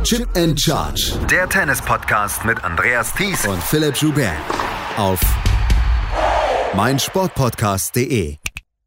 Chip and Charge. Der Tennis-Podcast mit Andreas Thies und Philipp Joubert. Auf meinsportpodcast.de.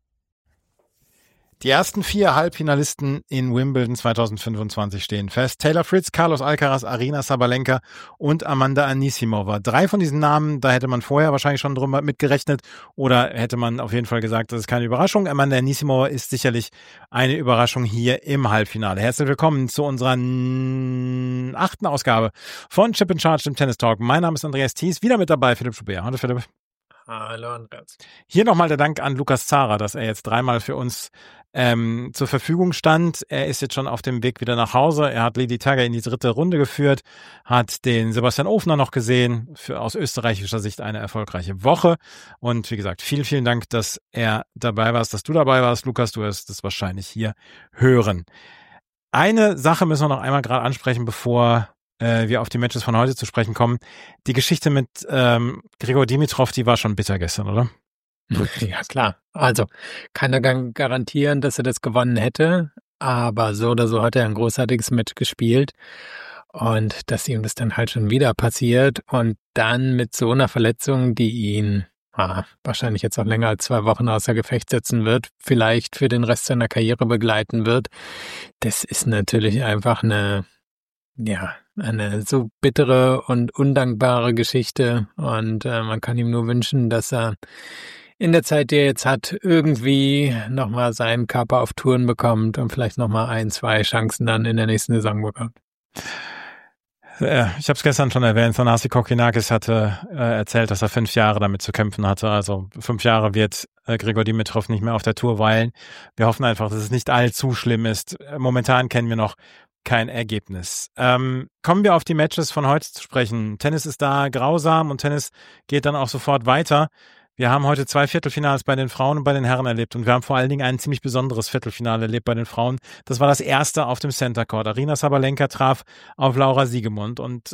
Die ersten 4 Halbfinalisten in Wimbledon 2025 stehen fest. Taylor Fritz, Carlos Alcaraz, Aryna Sabalenka und Amanda Anisimova. 3 von diesen Namen, da hätte man vorher wahrscheinlich schon drüber mitgerechnet oder hätte man auf jeden Fall gesagt, das ist keine Überraschung. Amanda Anisimova ist sicherlich eine Überraschung hier im Halbfinale. Herzlich willkommen zu unserer 8. Ausgabe von Chip and Charge, dem Tennis Talk. Mein Name ist Andreas Thies, wieder mit dabei Philipp Joubert. Hallo Philipp. Hallo Andreas. Hier nochmal der Dank an Lukas Zara, dass er jetzt 3-mal für uns zur Verfügung stand. Er ist jetzt schon auf dem Weg wieder nach Hause. Er hat Lady Tagger in die 3. Runde geführt, hat den Sebastian Ofner noch gesehen. Aus österreichischer Sicht eine erfolgreiche Woche. Und wie gesagt, vielen, vielen Dank, dass er dabei war, dass du dabei warst. Lukas, du wirst das wahrscheinlich hier hören. Eine Sache müssen wir noch einmal gerade ansprechen, bevor wir auf die Matches von heute zu sprechen kommen. Die Geschichte mit Grigor Dimitrov, die war schon bitter gestern, oder? Ja, klar. Also, keiner kann garantieren, dass er das gewonnen hätte, aber so oder so hat er ein großartiges Match gespielt und dass ihm das dann halt schon wieder passiert und dann mit so einer Verletzung, die ihn wahrscheinlich jetzt auch länger als 2 Wochen außer Gefecht setzen wird, vielleicht für den Rest seiner Karriere begleiten wird, das ist natürlich einfach eine so bittere und undankbare Geschichte und man kann ihm nur wünschen, dass er in der Zeit, die er jetzt hat, irgendwie nochmal seinen Körper auf Touren bekommt und vielleicht nochmal 1, 2 Chancen dann in der nächsten Saison bekommt. Ich habe es gestern schon erwähnt, Thanasi Kokkinakis hatte erzählt, dass er 5 Jahre damit zu kämpfen hatte. Also 5 Jahre wird Grigor Dimitrov nicht mehr auf der Tour weilen. Wir hoffen einfach, dass es nicht allzu schlimm ist. Momentan kennen wir noch kein Ergebnis. Kommen wir auf die Matches von heute zu sprechen. Tennis ist da grausam und Tennis geht dann auch sofort weiter. Wir haben heute 2 Viertelfinals bei den Frauen und bei den Herren erlebt und wir haben vor allen Dingen ein ziemlich besonderes Viertelfinale erlebt bei den Frauen. Das war das erste auf dem Center Court. Aryna Sabalenka traf auf Laura Siegemund und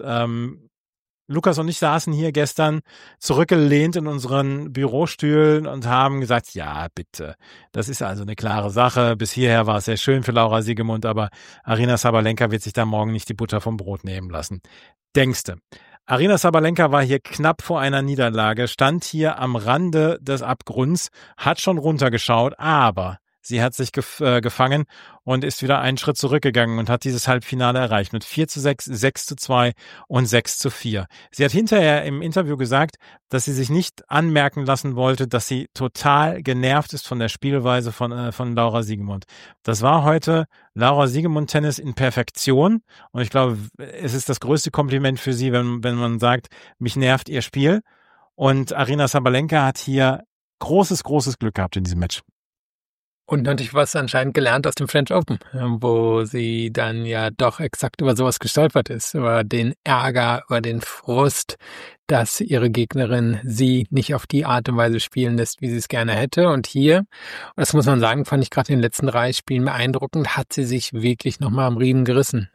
Lukas und ich saßen hier gestern zurückgelehnt in unseren Bürostühlen und haben gesagt, ja bitte, das ist also eine klare Sache. Bis hierher war es sehr schön für Laura Siegemund, aber Aryna Sabalenka wird sich da morgen nicht die Butter vom Brot nehmen lassen. Denkste. Aryna Sabalenka war hier knapp vor einer Niederlage, stand hier am Rande des Abgrunds, hat schon runtergeschaut, aber sie hat sich gefangen und ist wieder einen Schritt zurückgegangen und hat dieses Halbfinale erreicht mit 4:6, 6:2 und 6:4. Sie hat hinterher im Interview gesagt, dass sie sich nicht anmerken lassen wollte, dass sie total genervt ist von der Spielweise von Laura Siegemund. Das war heute Laura Siegemund Tennis in Perfektion und ich glaube, es ist das größte Kompliment für sie, wenn man sagt, mich nervt ihr Spiel. Und Aryna Sabalenka hat hier großes Glück gehabt in diesem Match. Und natürlich was anscheinend gelernt aus dem French Open, wo sie dann ja doch exakt über sowas gestolpert ist, über den Ärger, über den Frust, dass ihre Gegnerin sie nicht auf die Art und Weise spielen lässt, wie sie es gerne hätte. Und hier, das muss man sagen, fand ich gerade in den letzten 3 Spielen beeindruckend, hat sie sich wirklich nochmal am Riemen gerissen.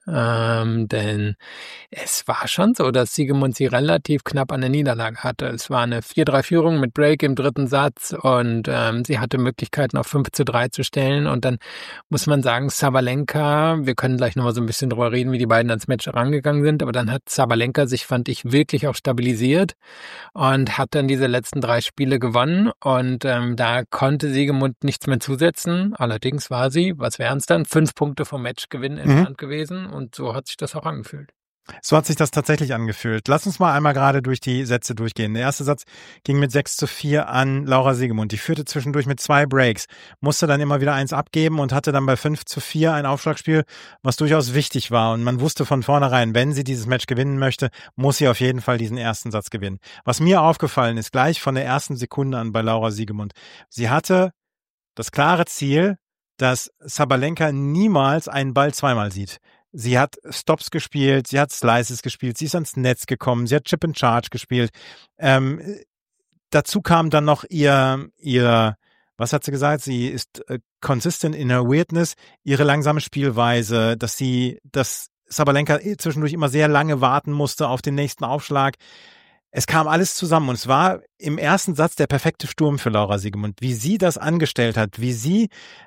Denn es war schon so, dass Siegemund sie relativ knapp an der Niederlage hatte. Es war eine 4:3-Führung mit Break im 3. Satz und sie hatte Möglichkeiten auf 5:3 zu stellen. Und dann muss man sagen, Sabalenka, wir können gleich nochmal so ein bisschen drüber reden, wie die beiden ans Match rangegangen sind, aber dann hat Sabalenka sich, fand ich, wirklich auch stabilisiert und hat dann diese letzten 3 Spiele gewonnen und da konnte Siegemund nichts mehr zusetzen. Allerdings war sie, was wären es dann, 5 Punkte vom Matchgewinn entfernt gewesen und so hat sich das auch angefühlt. So hat sich das tatsächlich angefühlt. Lass uns mal einmal gerade durch die Sätze durchgehen. Der erste Satz ging mit 6:4 an Laura Siegemund. Die führte zwischendurch mit 2 Breaks, musste dann immer wieder 1 abgeben und hatte dann bei 5:4 ein Aufschlagspiel, was durchaus wichtig war. Und man wusste von vornherein, wenn sie dieses Match gewinnen möchte, muss sie auf jeden Fall diesen ersten Satz gewinnen. Was mir aufgefallen ist, gleich von der ersten Sekunde an bei Laura Siegemund, sie hatte das klare Ziel, dass Sabalenka niemals einen Ball zweimal sieht. Sie hat Stops gespielt, sie hat Slices gespielt, sie ist ans Netz gekommen, sie hat Chip and Charge gespielt. Dazu kam dann noch ihr, was hat sie gesagt? Sie ist consistent in her weirdness, ihre langsame Spielweise, dass Sabalenka zwischendurch immer sehr lange warten musste auf den nächsten Aufschlag. Es kam alles zusammen und es war im ersten Satz der perfekte Sturm für Laura Siegemund. Wie sie das angestellt hat, wie sie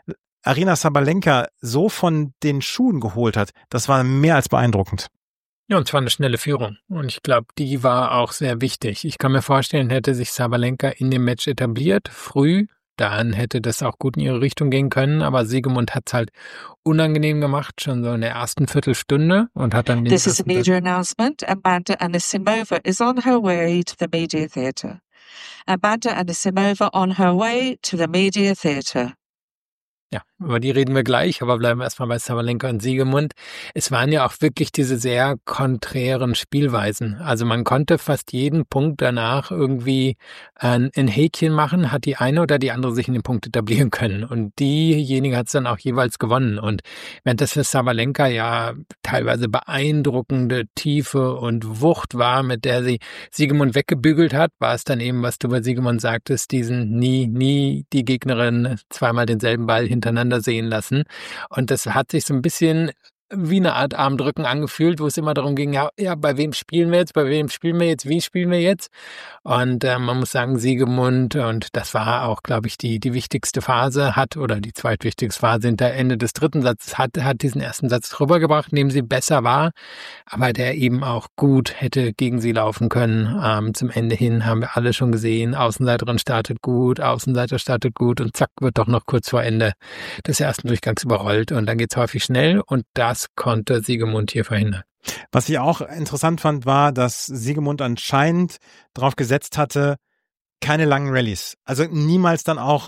Aryna Sabalenka so von den Schuhen geholt hat, das war mehr als beeindruckend. Ja, und zwar eine schnelle Führung. Und ich glaube, die war auch sehr wichtig. Ich kann mir vorstellen, hätte sich Sabalenka in dem Match etabliert, früh, dann hätte das auch gut in ihre Richtung gehen können. Aber Siegemund hat es halt unangenehm gemacht, schon so in der ersten Viertelstunde und hat dann den This is a media announcement. Amanda Anisimova is on her way to the media theatre. Amanda Anisimova on her way to the media theatre. Ja, über die reden wir gleich, aber bleiben wir erstmal bei Sabalenka und Siegemund. Es waren ja auch wirklich diese sehr konträren Spielweisen. Also man konnte fast jeden Punkt danach irgendwie ein Häkchen machen, hat die eine oder die andere sich in den Punkt etablieren können. Und diejenige hat es dann auch jeweils gewonnen. Und während das für Sabalenka ja teilweise beeindruckende Tiefe und Wucht war, mit der sie Siegemund weggebügelt hat, war es dann eben, was du bei Siegemund sagtest, diesen nie die Gegnerin zweimal denselben Ball hintereinander sehen lassen. Und das hat sich so ein bisschen wie eine Art Armdrücken angefühlt, wo es immer darum ging, ja, bei wem spielen wir jetzt, wie spielen wir jetzt? Und man muss sagen, Siegemund, und das war auch, glaube ich, die wichtigste Phase, oder die zweitwichtigste Phase hinter Ende des dritten Satzes, hat diesen ersten Satz rübergebracht, in dem sie besser war, aber der eben auch gut hätte gegen sie laufen können. Zum Ende hin haben wir alle schon gesehen, Außenseiterin startet gut, Außenseiter startet gut und zack, wird doch noch kurz vor Ende des ersten Durchgangs überrollt und dann geht's häufig schnell und das konnte Siegemund hier verhindern. Was ich auch interessant fand, war, dass Siegemund anscheinend darauf gesetzt hatte, keine langen Rallyes. Also niemals dann auch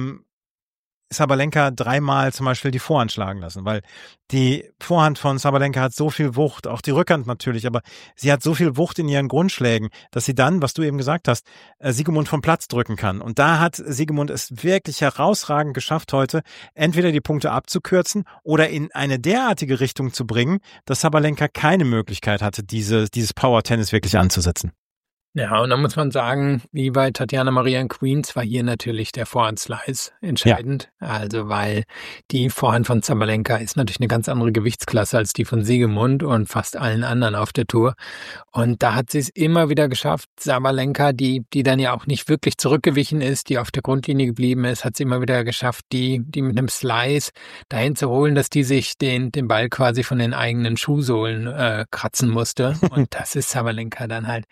Sabalenka dreimal zum Beispiel die Vorhand schlagen lassen, weil die Vorhand von Sabalenka hat so viel Wucht, auch die Rückhand natürlich, aber sie hat so viel Wucht in ihren Grundschlägen, dass sie dann, was du eben gesagt hast, Siegemund vom Platz drücken kann. Und da hat Siegemund es wirklich herausragend geschafft heute, entweder die Punkte abzukürzen oder in eine derartige Richtung zu bringen, dass Sabalenka keine Möglichkeit hatte, dieses Power-Tennis wirklich anzusetzen. Ja, und dann muss man sagen, wie bei Tatjana Maria in Queens war hier natürlich der Vorhand-Slice entscheidend. Ja. Also, weil die Vorhand von Sabalenka ist natürlich eine ganz andere Gewichtsklasse als die von Siegemund und fast allen anderen auf der Tour. Und da hat sie es immer wieder geschafft, Sabalenka, die dann ja auch nicht wirklich zurückgewichen ist, die auf der Grundlinie geblieben ist, hat sie immer wieder geschafft, die mit einem Slice dahin zu holen, dass die sich den Ball quasi von den eigenen Schuhsohlen kratzen musste. Und das ist Sabalenka dann halt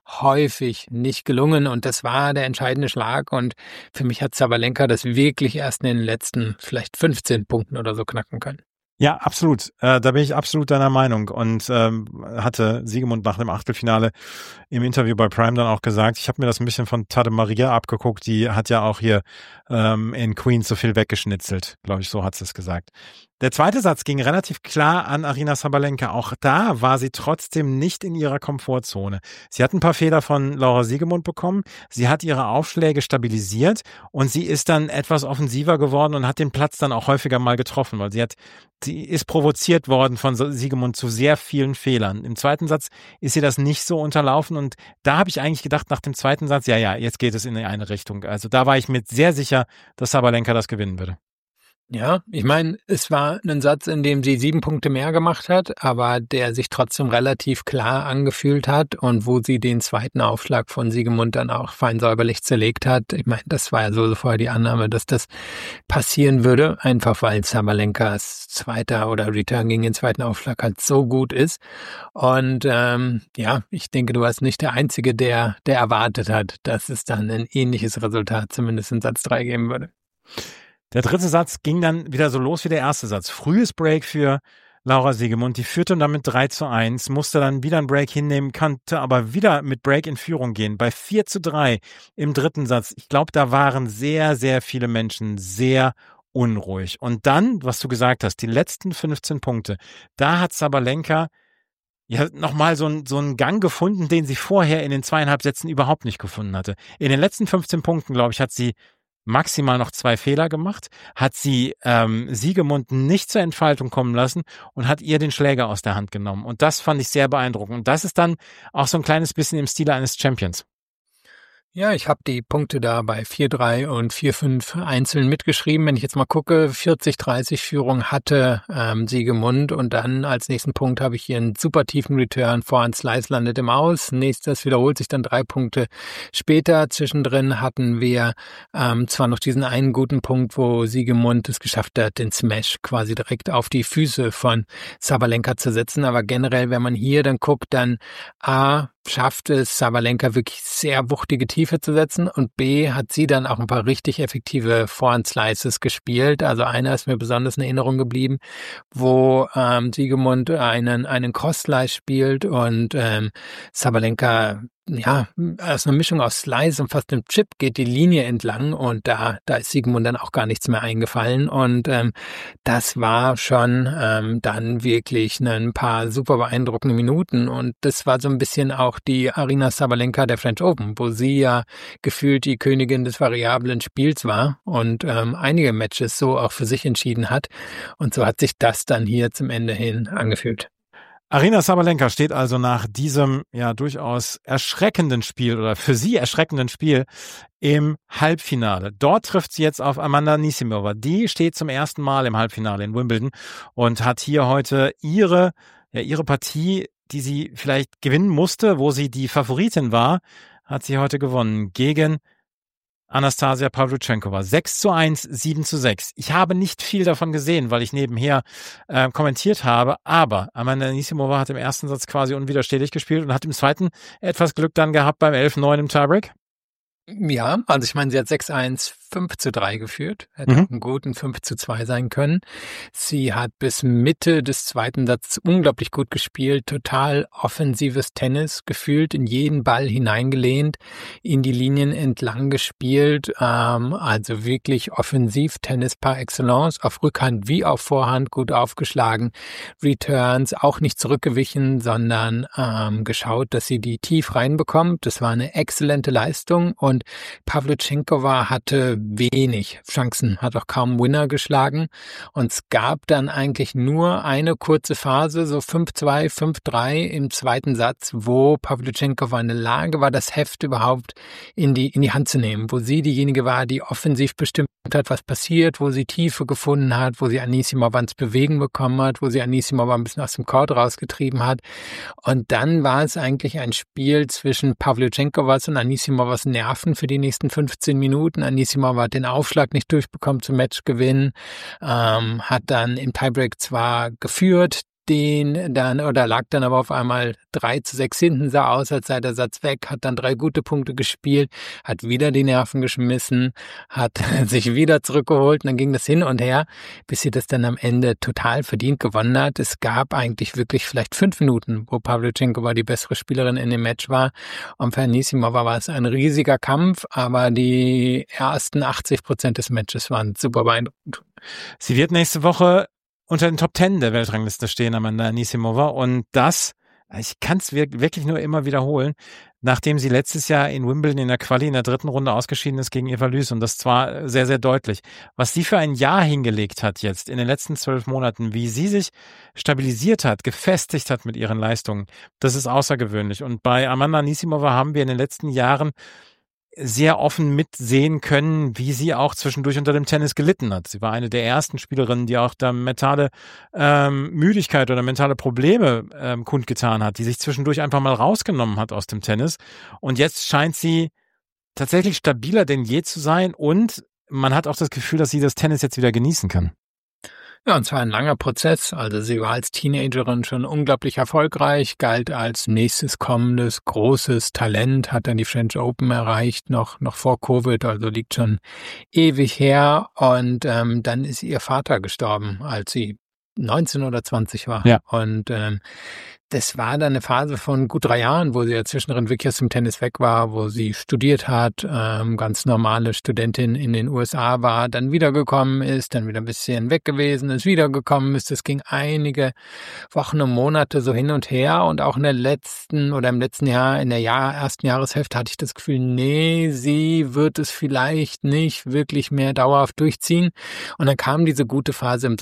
häufig nicht gelungen und das war der entscheidende Schlag und für mich hat Sabalenka das wirklich erst in den letzten vielleicht 15 Punkten oder so knacken können. Ja, absolut. Da bin ich absolut deiner Meinung und hatte Siegemund nach dem Achtelfinale im Interview bei Prime dann auch gesagt, ich habe mir das ein bisschen von Tade Maria abgeguckt, die hat ja auch hier in Queens so viel weggeschnitzelt, glaube ich, so hat sie es gesagt. Der zweite Satz ging relativ klar an Aryna Sabalenka. Auch da war sie trotzdem nicht in ihrer Komfortzone. Sie hat ein paar Fehler von Laura Siegemund bekommen. Sie hat ihre Aufschläge stabilisiert und sie ist dann etwas offensiver geworden und hat den Platz dann auch häufiger mal getroffen, weil sie ist provoziert worden von Siegemund zu sehr vielen Fehlern. Im zweiten Satz ist ihr das nicht so unterlaufen und da habe ich eigentlich gedacht nach dem zweiten Satz, ja, jetzt geht es in eine Richtung. Also da war ich mir sehr sicher, dass Sabalenka das gewinnen würde. Ja, ich meine, es war ein Satz, in dem sie 7 Punkte mehr gemacht hat, aber der sich trotzdem relativ klar angefühlt hat und wo sie den zweiten Aufschlag von Siegemund dann auch fein säuberlich zerlegt hat. Ich meine, das war ja so vorher die Annahme, dass das passieren würde, einfach weil Sabalenkas zweiter oder Return gegen den zweiten Aufschlag halt so gut ist. Und ich denke, du warst nicht der Einzige, der erwartet hat, dass es dann ein ähnliches Resultat zumindest in Satz 3 geben würde. Der dritte Satz ging dann wieder so los wie der erste Satz. Frühes Break für Laura Siegemund. Die führte damit 3:1, musste dann wieder einen Break hinnehmen, konnte aber wieder mit Break in Führung gehen. Bei 4:3 im dritten Satz. Ich glaube, da waren sehr, sehr viele Menschen sehr unruhig. Und dann, was du gesagt hast, die letzten 15 Punkte, da hat Sabalenka ja nochmal so einen Gang gefunden, den sie vorher in den 2,5 Sätzen überhaupt nicht gefunden hatte. In den letzten 15 Punkten, glaube ich, hat sie maximal noch 2 Fehler gemacht, hat sie Siegemund nicht zur Entfaltung kommen lassen und hat ihr den Schläger aus der Hand genommen. Und das fand ich sehr beeindruckend. Und das ist dann auch so ein kleines bisschen im Stile eines Champions. Ja, ich habe die Punkte da bei 4-3 und 4-5 einzeln mitgeschrieben. Wenn ich jetzt mal gucke, 40-30 Führung hatte Siegemund und dann als nächsten Punkt habe ich hier einen super tiefen Return, Vorhand Slice landet im Aus. Nächstes wiederholt sich dann 3 Punkte später. Zwischendrin hatten wir zwar noch diesen einen guten Punkt, wo Siegemund es geschafft hat, den Smash quasi direkt auf die Füße von Sabalenka zu setzen, aber generell, wenn man hier dann guckt, dann schafft es Sabalenka wirklich sehr wuchtige Tiefe zu setzen und B hat sie dann auch ein paar richtig effektive Vorhand-Slices gespielt. Also einer ist mir besonders in Erinnerung geblieben, wo Siegemund einen Cross-Slice spielt und Sabalenka aus einer Mischung aus Slice und fast einem Chip geht die Linie entlang und da ist Siegemund dann auch gar nichts mehr eingefallen und das war schon dann wirklich ein paar super beeindruckende Minuten und das war so ein bisschen auch die Aryna Sabalenka der French Open, wo sie ja gefühlt die Königin des variablen Spiels war und einige Matches so auch für sich entschieden hat und so hat sich das dann hier zum Ende hin angefühlt. Aryna Sabalenka steht also nach diesem ja durchaus erschreckenden Spiel oder für sie erschreckenden Spiel im Halbfinale. Dort trifft sie jetzt auf Amanda Anisimova. Die steht zum ersten Mal im Halbfinale in Wimbledon und hat hier heute ihre Partie, die sie vielleicht gewinnen musste, wo sie die Favoritin war, hat sie heute gewonnen gegen Anastasia Pawlutschenkova. 6-1, 7-6. Ich habe nicht viel davon gesehen, weil ich nebenher kommentiert habe, aber Amanda Anisimova hat im ersten Satz quasi unwiderstehlich gespielt und hat im zweiten etwas Glück dann gehabt beim 11-9 im Tiebreak. Ja, also ich meine, sie hat 6-1, 5-3 geführt, hätte auch einen guten 5-2 sein können. Sie hat bis Mitte des zweiten Satzes unglaublich gut gespielt, total offensives Tennis, gefühlt in jeden Ball hineingelehnt, in die Linien entlang gespielt, also wirklich Offensiv-Tennis par excellence, auf Rückhand wie auf Vorhand gut aufgeschlagen, Returns auch nicht zurückgewichen, sondern geschaut, dass sie die tief reinbekommt. Das war eine exzellente Leistung und Pawlutschenkova hatte wenig Chancen, hat auch kaum Winner geschlagen und es gab dann eigentlich nur eine kurze Phase, so 5-2, 5-3 im zweiten Satz, wo Pawlutschenkova in der Lage war, das Heft überhaupt in die Hand zu nehmen, wo sie diejenige war, die offensiv bestimmt hat, was passiert, wo sie Tiefe gefunden hat, wo sie Anisimova ins Bewegen bekommen hat, wo sie Anisimova ein bisschen aus dem Court rausgetrieben hat und dann war es eigentlich ein Spiel zwischen Pawlutschenkovas und Anisimovas Nerven für die nächsten 15 Minuten. Anisimova hat den Aufschlag nicht durchbekommen zum Matchgewinn, hat dann im Tiebreak zwar geführt, lag dann aber auf einmal 3-6 hinten, sah aus, als sei der Satz weg, hat dann 3 gute Punkte gespielt, hat wieder die Nerven geschmissen, hat sich wieder zurückgeholt und dann ging das hin und her, bis sie das dann am Ende total verdient gewonnen hat. Es gab eigentlich wirklich vielleicht 5 Minuten, wo Pawlutschenkova die bessere Spielerin in dem Match war und für Anisimova war es ein riesiger Kampf, aber die ersten 80% des Matches waren super beeindruckend. Sie wird nächste Woche unter den Top 10 der Weltrangliste stehen, Amanda Anisimova. Und das, ich kann es wirklich nur immer wiederholen, nachdem sie letztes Jahr in Wimbledon in der Quali in der 3. Runde ausgeschieden ist gegen Eva Lys. Und das zwar sehr, sehr deutlich. Was sie für ein Jahr hingelegt hat jetzt in den letzten 12 Monaten, wie sie sich stabilisiert hat, gefestigt hat mit ihren Leistungen, das ist außergewöhnlich. Und bei Amanda Anisimova haben wir in den letzten Jahren sehr offen mitsehen können, wie sie auch zwischendurch unter dem Tennis gelitten hat. Sie war eine der ersten Spielerinnen, die auch da mentale Müdigkeit oder mentale Probleme kundgetan hat, die sich zwischendurch einfach mal rausgenommen hat aus dem Tennis. Und jetzt scheint sie tatsächlich stabiler denn je zu sein und man hat auch das Gefühl, dass sie das Tennis jetzt wieder genießen kann. Ja, und zwar ein langer Prozess. Also sie war als Teenagerin schon unglaublich erfolgreich, galt als nächstes kommendes großes Talent, hat dann die French Open erreicht, noch vor Covid, also liegt schon ewig her. Und dann ist ihr Vater gestorben, als sie 19 oder 20 war. Ja. Und das war dann eine Phase von gut 3 Jahren, wo sie ja zwischendrin wirklich aus dem Tennis weg war, wo sie studiert hat, ganz normale Studentin in den USA war, dann wiedergekommen ist, dann wieder ein bisschen weg gewesen ist, wiedergekommen ist. Das ging einige Wochen und Monate so hin und her und auch im letzten Jahr, in der ersten Jahreshälfte hatte ich das Gefühl, nee, sie wird es vielleicht nicht wirklich mehr dauerhaft durchziehen. Und dann kam diese gute Phase im Sommer,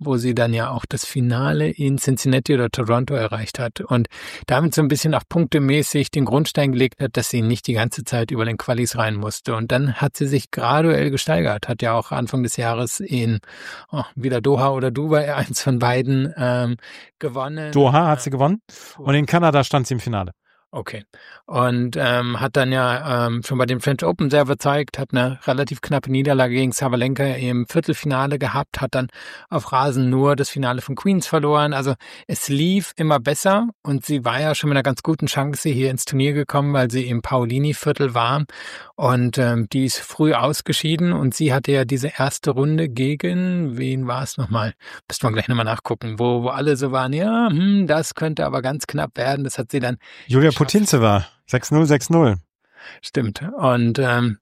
wo sie dann ja auch das Finale in Cincinnati oder Toronto erreicht hat und damit so ein bisschen auch punktemäßig den Grundstein gelegt hat, dass sie nicht die ganze Zeit über den Qualis rein musste. Und dann hat sie sich graduell gesteigert, hat ja auch Anfang des Jahres in wieder Doha oder Dubai, eins von beiden, gewonnen. Doha hat sie gewonnen und in Kanada stand sie im Finale. Okay. Und hat dann ja schon bei den French Open sehr überzeugt, hat eine relativ knappe Niederlage gegen Sabalenka im Viertelfinale gehabt, hat dann auf Rasen nur das Finale von Queens verloren. Also es lief immer besser und sie war ja schon mit einer ganz guten Chance hier ins Turnier gekommen, weil sie im Paolini-Viertel war und die ist früh ausgeschieden und sie hatte ja diese erste Runde gegen, wen war es nochmal? Müsste man gleich nochmal nachgucken, wo alle so waren, ja, das könnte aber ganz knapp werden. Das hat sie dann Julia Putintseva, 6-0, 6-0. Stimmt. Und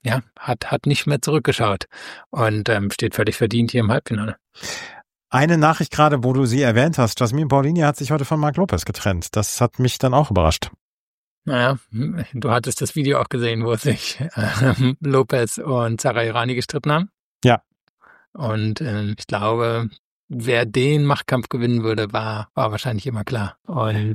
hat nicht mehr zurückgeschaut und steht völlig verdient hier im Halbfinale. Eine Nachricht gerade, wo du sie erwähnt hast, Jasmine Paolini hat sich heute von Marc Lopez getrennt. Das hat mich dann auch überrascht. Naja, du hattest das Video auch gesehen, wo sich Lopez und Sarah Irani gestritten haben. Ja. Und ich glaube, wer den Machtkampf gewinnen würde, war wahrscheinlich immer klar. Und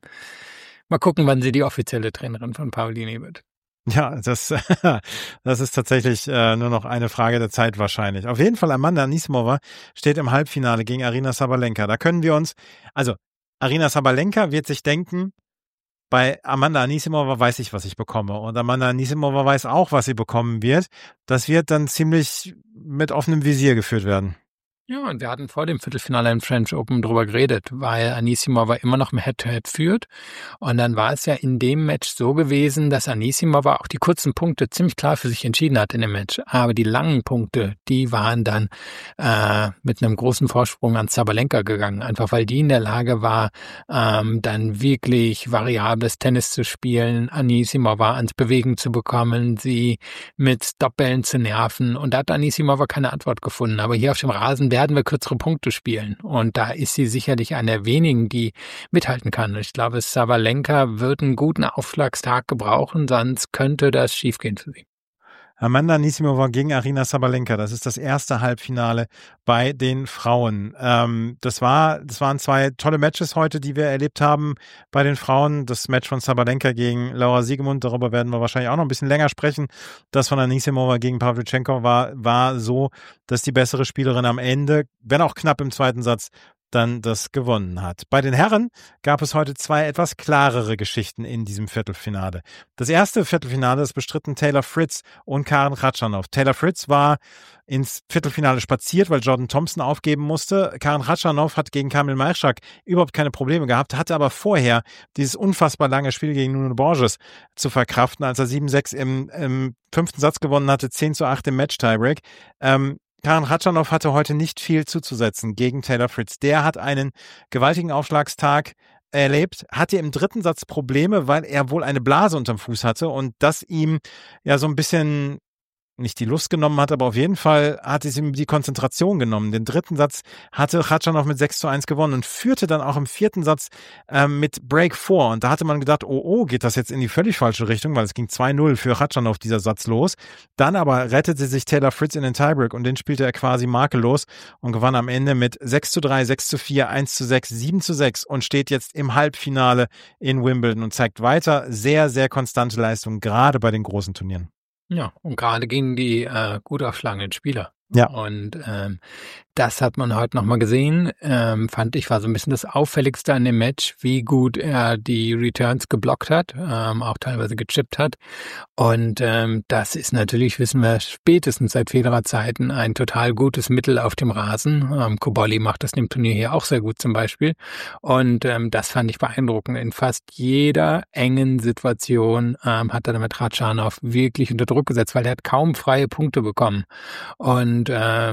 mal gucken, wann sie die offizielle Trainerin von Paolini wird. Ja, das ist tatsächlich nur noch eine Frage der Zeit wahrscheinlich. Auf jeden Fall, Amanda Anisimova steht im Halbfinale gegen Aryna Sabalenka. Da können wir uns, also Aryna Sabalenka wird sich denken, bei Amanda Anisimova weiß ich, was ich bekomme. Und Amanda Anisimova weiß auch, was sie bekommen wird. Das wird dann ziemlich mit offenem Visier geführt werden. Ja, und wir hatten vor dem Viertelfinale im French Open drüber geredet, weil Anisimova immer noch im Head-to-Head führt. Und dann war es ja in dem Match so gewesen, dass Anisimova auch die kurzen Punkte ziemlich klar für sich entschieden hat in dem Match. Aber die langen Punkte, die waren dann mit einem großen Vorsprung an Sabalenka gegangen. Einfach weil die in der Lage war, dann wirklich variables Tennis zu spielen, Anisimova ans Bewegen zu bekommen, sie mit Stoppbällen zu nerven. Und da hat Anisimova keine Antwort gefunden. Aber hier auf dem Rasen werden wir kürzere Punkte spielen. Und da ist sie sicherlich eine der wenigen, die mithalten kann. Ich glaube, Sabalenka wird einen guten Aufschlagstag gebrauchen, sonst könnte das schiefgehen für sie. Amanda Anisimova gegen Aryna Sabalenka. Das ist das erste Halbfinale bei den Frauen. Das waren zwei tolle Matches heute, die wir erlebt haben bei den Frauen. Das Match von Sabalenka gegen Laura Siegemund, darüber werden wir wahrscheinlich auch noch ein bisschen länger sprechen. Das von Anisimova gegen Pavlyuchenko war so, dass die bessere Spielerin am Ende, wenn auch knapp im zweiten Satz, dann das gewonnen hat. Bei den Herren gab es heute zwei etwas klarere Geschichten in diesem Viertelfinale. Das erste Viertelfinale, das bestritten Taylor Fritz und Karen Khachanov. Taylor Fritz war ins Viertelfinale spaziert, weil Jordan Thompson aufgeben musste. Karen Khachanov hat gegen Kamil Majchak überhaupt keine Probleme gehabt, hatte aber vorher dieses unfassbar lange Spiel gegen Nuno Borges zu verkraften, als er 7-6 im fünften Satz gewonnen hatte, 10-8 im Match-Tiebreak. Karen Khachanov hatte heute nicht viel zuzusetzen gegen Taylor Fritz. Der hat einen gewaltigen Aufschlagstag erlebt, hatte im dritten Satz Probleme, weil er wohl eine Blase unterm Fuß hatte und das ihm ja so ein bisschen nicht die Lust genommen hat, aber auf jeden Fall hat es ihm die Konzentration genommen. Den dritten Satz hatte Khachanov mit 6-1 gewonnen und führte dann auch im vierten Satz mit Break 4. Und da hatte man gedacht, oh, geht das jetzt in die völlig falsche Richtung, weil es ging 2-0 für Khachanov dieser Satz los. Dann aber rettete sich Taylor Fritz in den Tiebreak und den spielte er quasi makellos und gewann am Ende mit 6-3, 6-4, 1-6, 7-6 und steht jetzt im Halbfinale in Wimbledon und zeigt weiter sehr, sehr konstante Leistung, gerade bei den großen Turnieren. Ja, und gerade gegen die gut aufschlagenden Spieler. Ja. Und das hat man heute nochmal gesehen. Fand ich, war so ein bisschen das Auffälligste an dem Match, wie gut er die Returns geblockt hat, auch teilweise gechippt hat. Und das ist natürlich, wissen wir, spätestens seit Federer-Zeiten ein total gutes Mittel auf dem Rasen. Cobolli macht das in dem Turnier hier auch sehr gut zum Beispiel. Und das fand ich beeindruckend. In fast jeder engen Situation hat er damit Khachanov wirklich unter Druck gesetzt, weil er hat kaum freie Punkte bekommen. Und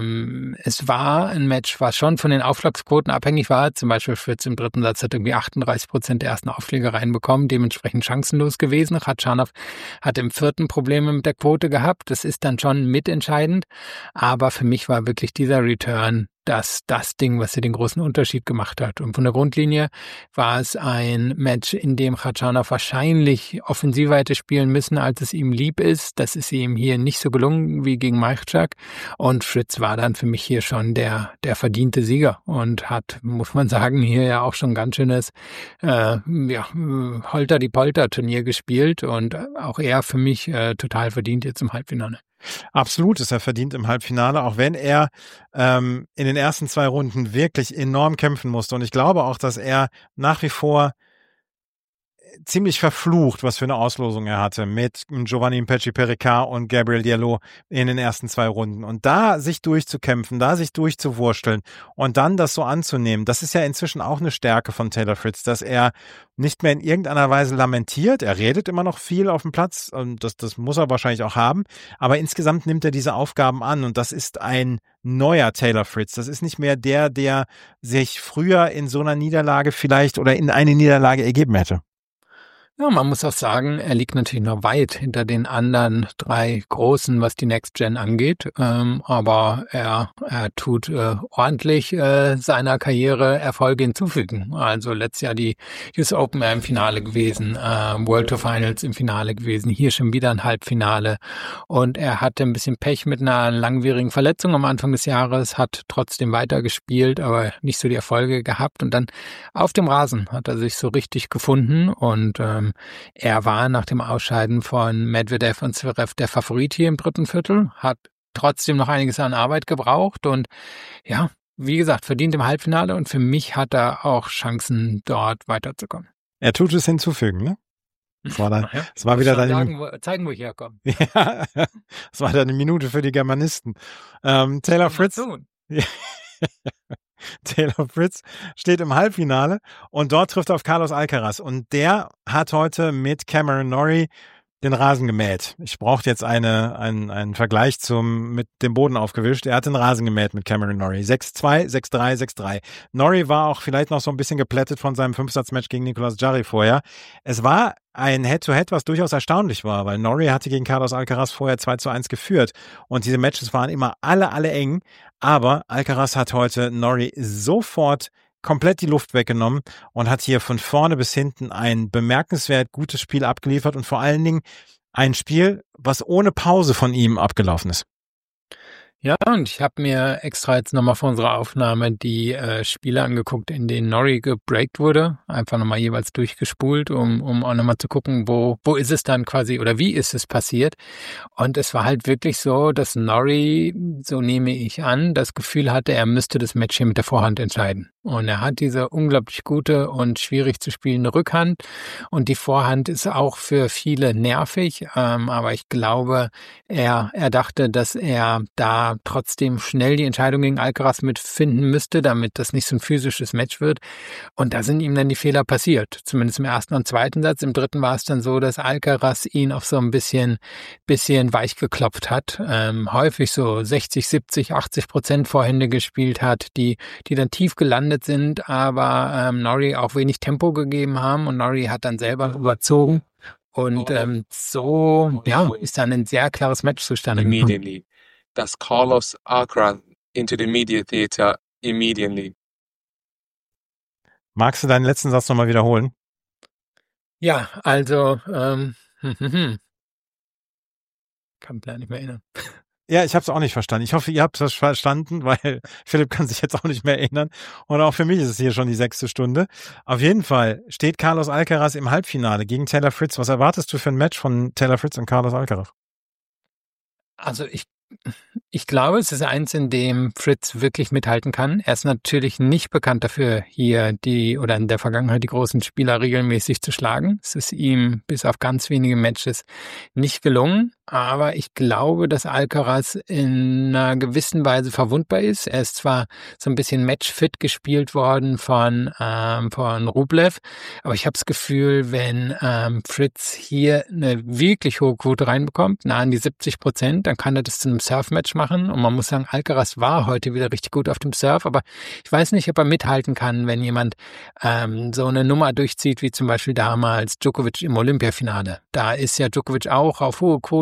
es war ein Match, was schon von den Aufschlagsquoten abhängig war. Zum Beispiel Fritz im dritten Satz hat irgendwie 38% der ersten Aufschläge reinbekommen, dementsprechend chancenlos gewesen. Khachanov hat im vierten Probleme mit der Quote gehabt. Das ist dann schon mitentscheidend. Aber für mich war wirklich dieser Return das Ding, was hier den großen Unterschied gemacht hat. Und von der Grundlinie war es ein Match, in dem Khachanov wahrscheinlich offensiver hätte spielen müssen, als es ihm lieb ist. Das ist ihm hier nicht so gelungen wie gegen Majchrzak. Und Fritz war dann für mich hier schon der verdiente Sieger und hat, muss man sagen, hier ja auch schon ein ganz schönes Holter-die-Polter-Turnier gespielt. Und auch er für mich total verdient jetzt im Halbfinale. Absolut ist er verdient im Halbfinale, auch wenn er in den ersten 2 Runden wirklich enorm kämpfen musste. Und ich glaube auch, dass er nach wie vor ziemlich verflucht, was für eine Auslosung er hatte mit Giovanni Mpetshi-Perricard und Gabriel Diallo in den ersten 2 Runden. Und da sich durchzukämpfen, da sich durchzuwursteln und dann das so anzunehmen, das ist ja inzwischen auch eine Stärke von Taylor Fritz, dass er nicht mehr in irgendeiner Weise lamentiert. Er redet immer noch viel auf dem Platz und das muss er wahrscheinlich auch haben. Aber insgesamt nimmt er diese Aufgaben an und das ist ein neuer Taylor Fritz. Das ist nicht mehr der sich früher in so einer Niederlage vielleicht oder in eine Niederlage ergeben hätte. Ja, man muss auch sagen, er liegt natürlich noch weit hinter den anderen 3 Großen, was die Next Gen angeht. Aber er tut ordentlich seiner Karriere Erfolge hinzufügen. Also letztes Jahr die US Open im Finale gewesen, World Tour Finals im Finale gewesen, hier schon wieder ein Halbfinale. Und er hatte ein bisschen Pech mit einer langwierigen Verletzung am Anfang des Jahres, hat trotzdem weitergespielt, aber nicht so die Erfolge gehabt. Und dann auf dem Rasen hat er sich so richtig gefunden und er war nach dem Ausscheiden von Medvedev und Zverev der Favorit hier im 3. Viertel, hat trotzdem noch einiges an Arbeit gebraucht und ja, wie gesagt, verdient im Halbfinale und für mich hat er auch Chancen, dort weiterzukommen. Er tut es hinzufügen, ne? Das war wieder zeigen, wo ich herkomme. Ja, das war dann eine Minute für die Germanisten. Taylor Fritz. Taylor Fritz steht im Halbfinale und dort trifft er auf Carlos Alcaraz und der hat heute mit Cameron Norrie den Rasen gemäht. Ich brauchte jetzt einen Vergleich mit dem Boden aufgewischt. Er hat den Rasen gemäht mit Cameron Norrie. 6-2, 6-3, 6-3. Norrie war auch vielleicht noch so ein bisschen geplättet von seinem 5-Satz-Match gegen Nicolas Jarry vorher. Es war ein Head-to-Head, was durchaus erstaunlich war, weil Norrie hatte gegen Carlos Alcaraz vorher 2-1 geführt und diese Matches waren immer alle eng, aber Alcaraz hat heute Norrie sofort komplett die Luft weggenommen und hat hier von vorne bis hinten ein bemerkenswert gutes Spiel abgeliefert und vor allen Dingen ein Spiel, was ohne Pause von ihm abgelaufen ist. Ja, und ich habe mir extra jetzt nochmal vor unserer Aufnahme die Spiele angeguckt, in denen Norrie gebreakt wurde. Einfach nochmal jeweils durchgespult, um auch nochmal zu gucken, wo ist es dann quasi oder wie ist es passiert. Und es war halt wirklich so, dass Norrie, so nehme ich an, das Gefühl hatte, er müsste das Match hier mit der Vorhand entscheiden. Und er hat diese unglaublich gute und schwierig zu spielende Rückhand. Und die Vorhand ist auch für viele nervig. Aber ich glaube, er dachte, dass er da trotzdem schnell die Entscheidung gegen Alcaraz mitfinden müsste, damit das nicht so ein physisches Match wird. Und da sind ihm dann die Fehler passiert. Zumindest im 1. und 2. Satz. Im 3. war es dann so, dass Alcaraz ihn auf so ein bisschen weich geklopft hat. Häufig so 60, 70, 80% Vorhände gespielt hat, die dann tief gelandet sind, aber Norrie auch wenig Tempo gegeben haben und Norrie hat dann selber überzogen und ist dann ein sehr klares Match zustande gekommen. Immediately. That's Carlos Alcaraz into the media theater immediately. Magst du deinen letzten Satz nochmal wiederholen? Ja, also kann mich leider nicht mehr erinnern. Ja, ich habe es auch nicht verstanden. Ich hoffe, ihr habt das verstanden, weil Philipp kann sich jetzt auch nicht mehr erinnern. Und auch für mich ist es hier schon die 6. Stunde. Auf jeden Fall steht Carlos Alcaraz im Halbfinale gegen Taylor Fritz. Was erwartest du für ein Match von Taylor Fritz und Carlos Alcaraz? Also ich glaube, es ist eins, in dem Fritz wirklich mithalten kann. Er ist natürlich nicht bekannt dafür, hier in der Vergangenheit die großen Spieler regelmäßig zu schlagen. Es ist ihm bis auf ganz wenige Matches nicht gelungen. Aber ich glaube, dass Alcaraz in einer gewissen Weise verwundbar ist. Er ist zwar so ein bisschen matchfit gespielt worden von Rublev, aber ich habe das Gefühl, wenn Fritz hier eine wirklich hohe Quote reinbekommt, nah an die 70%, dann kann er das zu einem Surf-Match machen. Und man muss sagen, Alcaraz war heute wieder richtig gut auf dem Surf, aber ich weiß nicht, ob er mithalten kann, wenn jemand so eine Nummer durchzieht, wie zum Beispiel damals Djokovic im Olympiafinale. Da ist ja Djokovic auch auf hohe Quote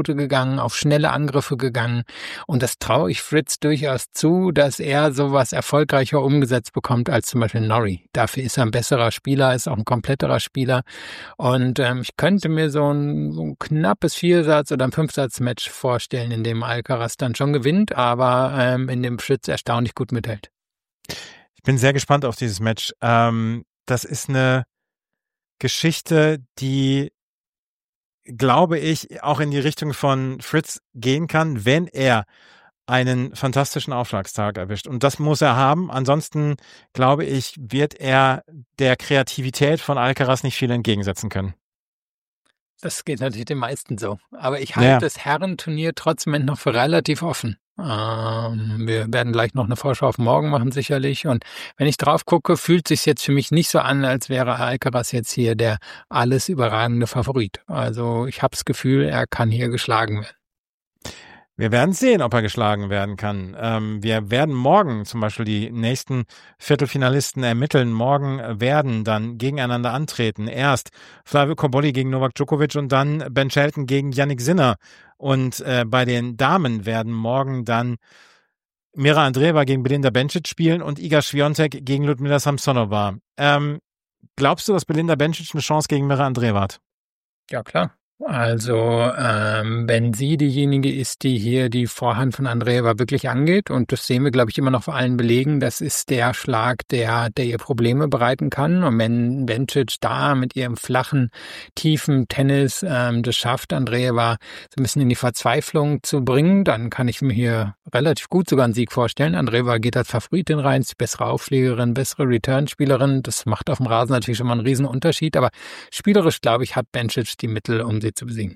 Quote gegangen, auf schnelle Angriffe gegangen. Und das traue ich Fritz durchaus zu, dass er sowas erfolgreicher umgesetzt bekommt als zum Beispiel Norrie. Dafür ist er ein besserer Spieler, ist auch ein kompletterer Spieler. Und ich könnte mir so ein knappes 4-Satz- oder ein 5-Satz-Match vorstellen, in dem Alcaraz dann schon gewinnt, aber in dem Fritz erstaunlich gut mithält. Ich bin sehr gespannt auf dieses Match. Das ist eine Geschichte, die, glaube ich, auch in die Richtung von Fritz gehen kann, wenn er einen fantastischen Aufschlagstag erwischt. Und das muss er haben. Ansonsten, glaube ich, wird er der Kreativität von Alcaraz nicht viel entgegensetzen können. Das geht natürlich den meisten so. Aber ich halte das Herrenturnier trotzdem noch für relativ offen. Wir werden gleich noch eine Vorschau auf morgen machen, sicherlich. Und wenn ich drauf gucke, fühlt es sich jetzt für mich nicht so an, als wäre Alcaraz jetzt hier der alles überragende Favorit. Also ich habe das Gefühl, er kann hier geschlagen werden. Wir werden sehen, ob er geschlagen werden kann. Wir werden morgen zum Beispiel die nächsten Viertelfinalisten ermitteln. Morgen werden dann gegeneinander antreten. Erst Flavio Cobolli gegen Novak Djokovic und dann Ben Shelton gegen Jannik Sinner. Und bei den Damen werden morgen dann Mira Andreeva gegen Belinda Bencic spielen und Iga Swiatek gegen Ludmila Samsonova. Glaubst du, dass Belinda Bencic eine Chance gegen Mira Andreeva hat? Ja, klar. Also, wenn sie diejenige ist, die hier die Vorhand von Andreeva wirklich angeht, und das sehen wir, glaube ich, immer noch vor allen Belegen, das ist der Schlag, der ihr Probleme bereiten kann. Und wenn Bencic da mit ihrem flachen, tiefen Tennis das schafft, Andreeva so ein bisschen in die Verzweiflung zu bringen, dann kann ich mir hier relativ gut sogar einen Sieg vorstellen. Andreeva geht als Favoritin rein, ist die bessere Aufschlägerin, bessere Return-Spielerin. Das macht auf dem Rasen natürlich schon mal einen riesen Unterschied, aber spielerisch, glaube ich, hat Bencic die Mittel, um sie zu besiegen.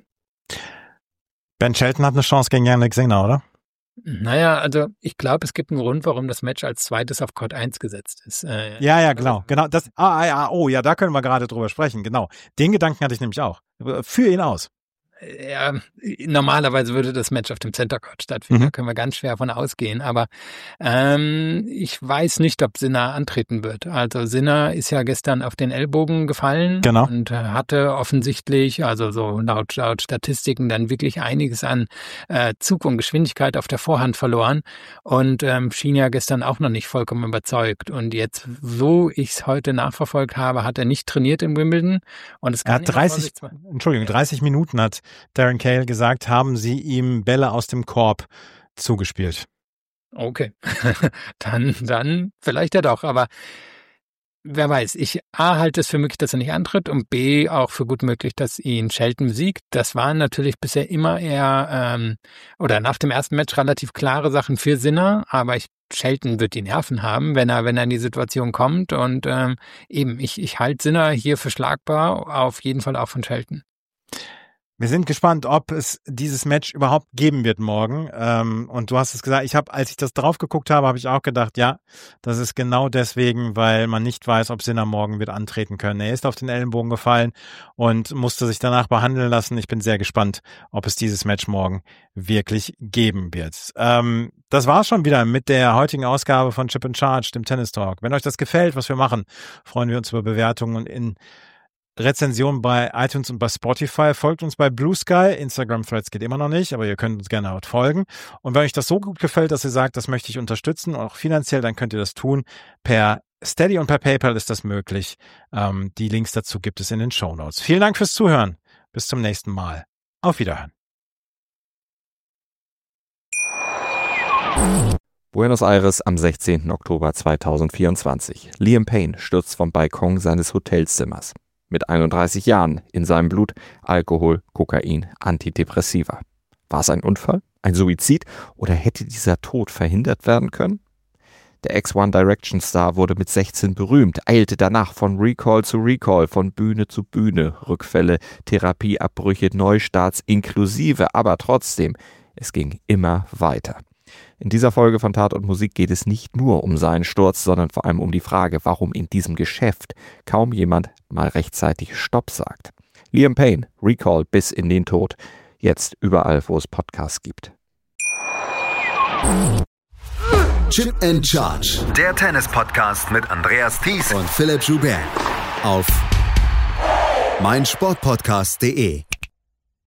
Ben Shelton hat eine Chance gegen Jannik Sinner, oder? Naja, also ich glaube, es gibt einen Grund, warum das Match als zweites auf Court 1 gesetzt ist. Genau. Das, da können wir gerade drüber sprechen, genau. Den Gedanken hatte ich nämlich auch. Für ihn aus. Ja, normalerweise würde das Match auf dem Center Court stattfinden. Da können wir ganz schwer von ausgehen. Aber ich weiß nicht, ob Sinner antreten wird. Also Sinner ist ja gestern auf den Ellbogen gefallen und hatte offensichtlich, also so laut Statistiken, dann wirklich einiges an Zug und Geschwindigkeit auf der Vorhand verloren und schien ja gestern auch noch nicht vollkommen überzeugt. Und jetzt, so ich es heute nachverfolgt habe, hat er nicht trainiert in Wimbledon. Und es er hat 30 Minuten hat Darren Cahill gesagt, haben sie ihm Bälle aus dem Korb zugespielt. Okay, dann vielleicht ja doch, aber wer weiß, ich A, halte es für möglich, dass er nicht antritt und B, auch für gut möglich, dass ihn Shelton besiegt. Das waren natürlich bisher immer eher, oder nach dem ersten Match relativ klare Sachen für Sinner, aber Shelton wird die Nerven haben, wenn er in die Situation kommt und ich halte Sinner hier für schlagbar, auf jeden Fall auch von Shelton. Wir sind gespannt, ob es dieses Match überhaupt geben wird morgen. Und du hast es gesagt, als ich das drauf geguckt habe, habe ich auch gedacht, ja, das ist genau deswegen, weil man nicht weiß, ob Sinner morgen wird antreten können. Er ist auf den Ellenbogen gefallen und musste sich danach behandeln lassen. Ich bin sehr gespannt, ob es dieses Match morgen wirklich geben wird. Das war's schon wieder mit der heutigen Ausgabe von Chip and Charge, dem Tennis Talk. Wenn euch das gefällt, was wir machen, freuen wir uns über Bewertungen und in Rezension bei iTunes und bei Spotify. Folgt uns bei Blue Sky. Instagram-Threads geht immer noch nicht, aber ihr könnt uns gerne dort folgen. Und wenn euch das so gut gefällt, dass ihr sagt, das möchte ich unterstützen, auch finanziell, dann könnt ihr das tun. Per Steady und per PayPal ist das möglich. Die Links dazu gibt es in den Shownotes. Vielen Dank fürs Zuhören. Bis zum nächsten Mal. Auf Wiederhören. Buenos Aires am 16. Oktober 2024. Liam Payne stürzt vom Balkon seines Hotelzimmers. Mit 31 Jahren, in seinem Blut Alkohol, Kokain, Antidepressiva. War es ein Unfall, ein Suizid oder hätte dieser Tod verhindert werden können? Der Ex-One Direction Star wurde mit 16 berühmt, eilte danach von Recall zu Recall, von Bühne zu Bühne, Rückfälle, Therapieabbrüche, Neustarts inklusive, aber trotzdem, es ging immer weiter. In dieser Folge von Tat und Musik geht es nicht nur um seinen Sturz, sondern vor allem um die Frage, warum in diesem Geschäft kaum jemand mal rechtzeitig Stopp sagt. Liam Payne, Recall bis in den Tod, jetzt überall, wo es Podcasts gibt. Chip and Charge. Der Tennis-Podcast mit Andreas Thies und Philipp Joubert auf meinsportpodcast.de.